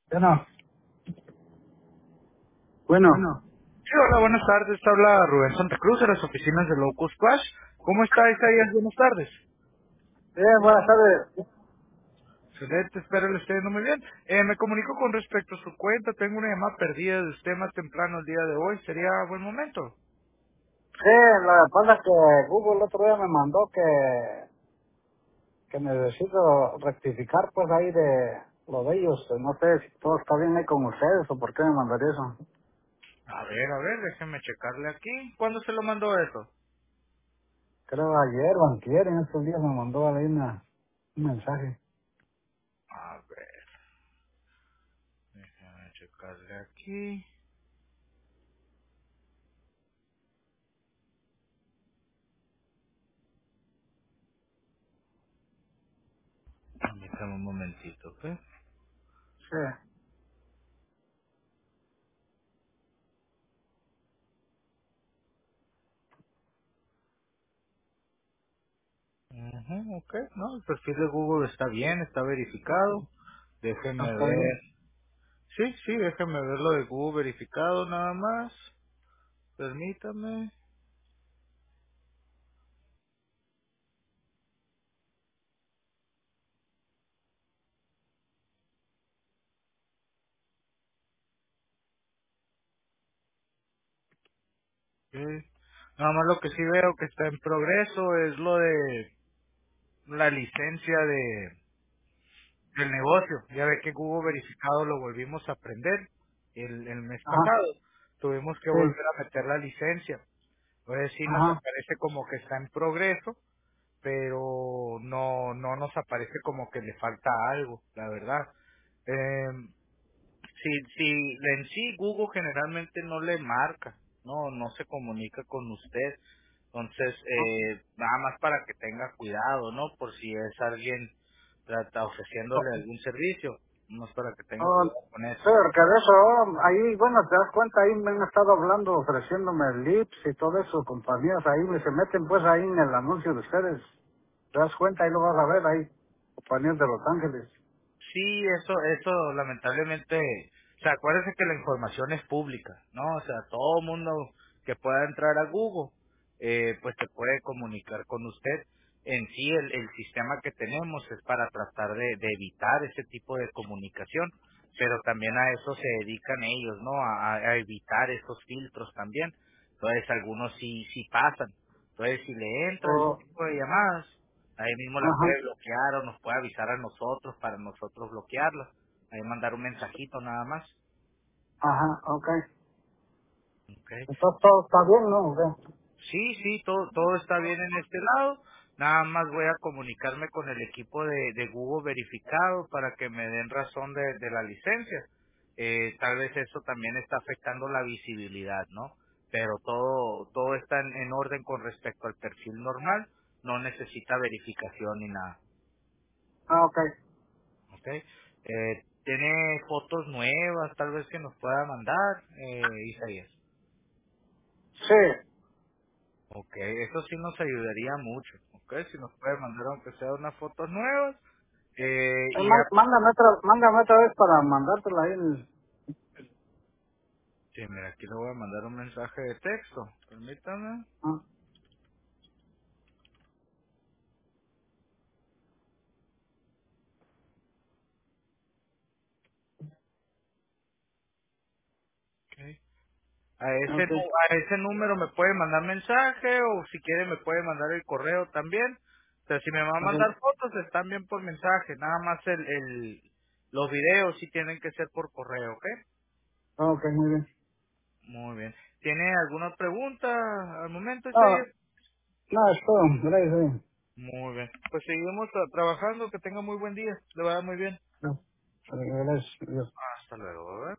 Bueno, bueno, Bueno, Sí, hola, buenas tardes. Habla Rubén Santa Cruz de las oficinas de Locus Squash. ¿Cómo está, Isaías? Buenas tardes. buenas tardes. Excelente, espero le esté yendo muy bien. Me comunico con respecto a su cuenta. Tengo una llamada perdida de usted más temprano el día de hoy. ¿Sería buen momento? Sí, lo que pasa es que Google el otro día me mandó que necesito rectificar pues ahí de lo de ellos. No sé si todo está bien ahí con ustedes o por qué me mandaría eso. A ver, déjeme checarle aquí. ¿Cuándo se lo mandó eso? Creo ayer o antier, en estos días me mandó ahí un mensaje. A ver, déjeme checarle aquí. Permítame un momentito, ¿ok? Sí, Ujú, ok, no, el perfil de Google está bien, está verificado. no Déjeme está bien. ver. Sí, sí, déjeme ver lo de Google verificado nada más. Permítame. Ok. Nada más lo que sí veo que está en progreso es lo de la licencia del negocio. Ya ve que Google verificado lo volvimos a aprender el mes Ajá, pasado. Tuvimos que sí, volver a meter la licencia. Entonces sí nos ajá. aparece como que está en progreso, pero no nos aparece como que le falta algo, la verdad. Eh, si en sí Google generalmente no le marca, no se comunica con usted, entonces Ah, nada más para que tenga cuidado, ¿no? Por si es alguien trata ofreciéndole oh, algún servicio, no es para que tenga oh, cuidado con sí, eso. porque de eso, ahí, bueno, te das cuenta, ahí me han estado hablando, ofreciéndome lips y todo eso, compañías, ahí se meten pues ahí en el anuncio de ustedes. Te das cuenta, ahí lo vas a ver ahí, compañías de Los Ángeles. Sí, eso lamentablemente, o sea, acuérdese que la información es pública, ¿no? O sea, todo mundo que pueda entrar a Google, pues se puede comunicar con usted. En sí, el sistema que tenemos es para tratar de evitar ese tipo de comunicación, pero también a eso se dedican ellos, ¿no? A evitar esos filtros también. Entonces, algunos sí pasan. Entonces, si le entra ese Oh, tipo de llamadas, ahí mismo la ajá, puede bloquear o nos puede avisar a nosotros para nosotros bloquearla. Ahí mandar un mensajito nada más. ajá, ok. Okay. Entonces todo está bien, ¿no? Ok. Sí, sí, todo está bien en este lado. Nada más voy a comunicarme con el equipo de Google verificado para que me den razón de la licencia. Tal vez eso también está afectando la visibilidad, ¿no? Pero todo está en orden con respecto al perfil normal. No necesita verificación ni nada. Ah, ok. Ok. ¿Tiene fotos nuevas tal vez que nos pueda mandar, Isaías? Sí. Ok, eso sí nos ayudaría mucho. Ok, si nos puede mandar aunque sea unas fotos nuevas. Y ya, Mándame otra vez para mandártela ahí. sí, mira, aquí le voy a mandar un mensaje de texto. Permítame. Ah, Ok. ok, A ese número me puede mandar mensaje o si quiere me puede mandar el correo también. Pero si me va a ok. mandar fotos están bien por mensaje. Nada más los videos sí tienen que ser por correo, ¿ok? Ok, muy bien. Muy bien. ¿Tiene alguna pregunta al momento, No, Isaías? no, es todo. Gracias. Muy bien. Pues seguimos trabajando. Que tenga muy buen día. Le va a dar muy bien. No, gracias. Adiós. Hasta luego, ¿verdad?